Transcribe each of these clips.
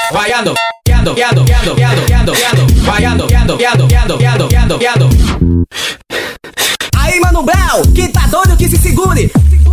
vaiando, viando, viando, viando, viando, viando, viando, vaiando, viando, viando, viando, viando, viando, viando. Aí, Mano Brown, que tá doido que se segure.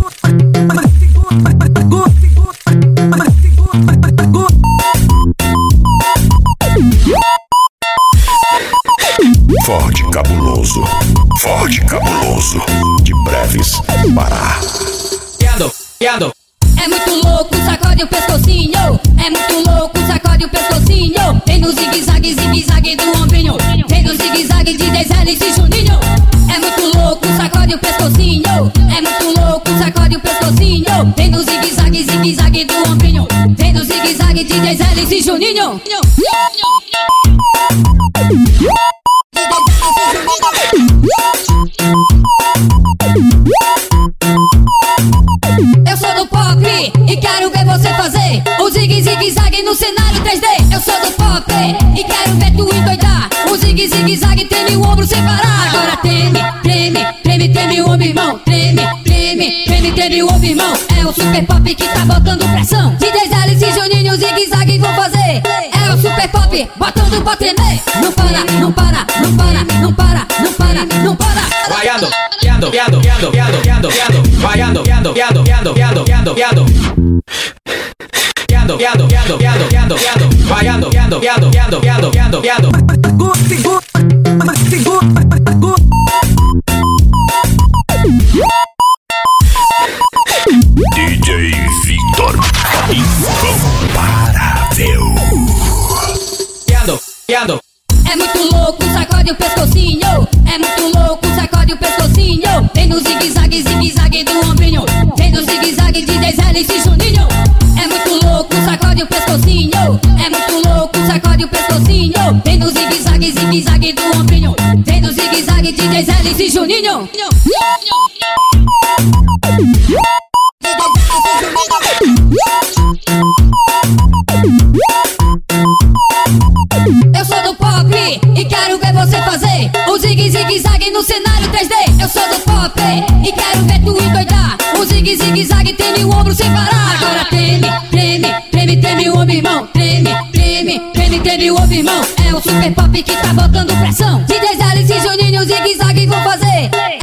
Forte cabuloso, forte cabuloso, de Breves, Pará. Viando, viando. É muito louco, sacode o pescocinho. É muito louco, sacode o pescocinho. Vem no zigue-zague, zigue-zague do ombrinho. Vem no zigue-zague de 10L e Juninho. É muito louco, sacode o pescocinho. É muito louco, sacode o pescocinho. Vem no zigue-zague, zigue-zague do ombrinho. Vem no zigue-zague de 10L e Juninho. Eu sou do pop e quero ver você fazer o zigue-zigue-zague no cenário 3D. Eu sou do pop e quero ver tu endoidar. O zigue-zigue-zague treme o ombro sem parar. Agora treme, treme, treme, treme o ombro, irmão. Treme, treme, treme, treme o ombro, irmão. É o super pop que tá botando pressão. De 10L e Juninho, o zigue-zague vão fazer. É o super pop botando pra tremer. Não para, não para, não para, não para, não para, não para. Vaiando, viando, viando, viando, viando, viando, viando, vaiando, viando, viando, viando, viando, viando, viando. Viando, viando, viando, viando, viando, viando, vaiando, viando, viando, viando, viando, viando, viando. DJ Victor, incomparável. Viando, viando. É muito louco, sacode o pescocinho. É muito louco, sacode o pescocinho. Vem no zigue-zague, zigue-zague do ombrinho. Vem no zigue-zague de 10L e Juninho. É muito louco, sacode o pescocinho. É muito louco, sacode o pescocinho. Vem no zigue-zague, zigue-zague do ombrinho. Vem no zigue-zague de 10L e Juninho. Eu sou do pop e quero ver você fazer o zigue-zigue-zague no cenário 3D. Eu sou do pop e quero ver tu endoidar. O zigue-zigue-zague treme o ombro sem parar. Agora treme, treme, treme, treme o ombro, irmão. Treme, treme, treme, treme o ombro, irmão. É o super pop que tá botando pressão. De 10L e Juninho, o zigue-zague vão fazer.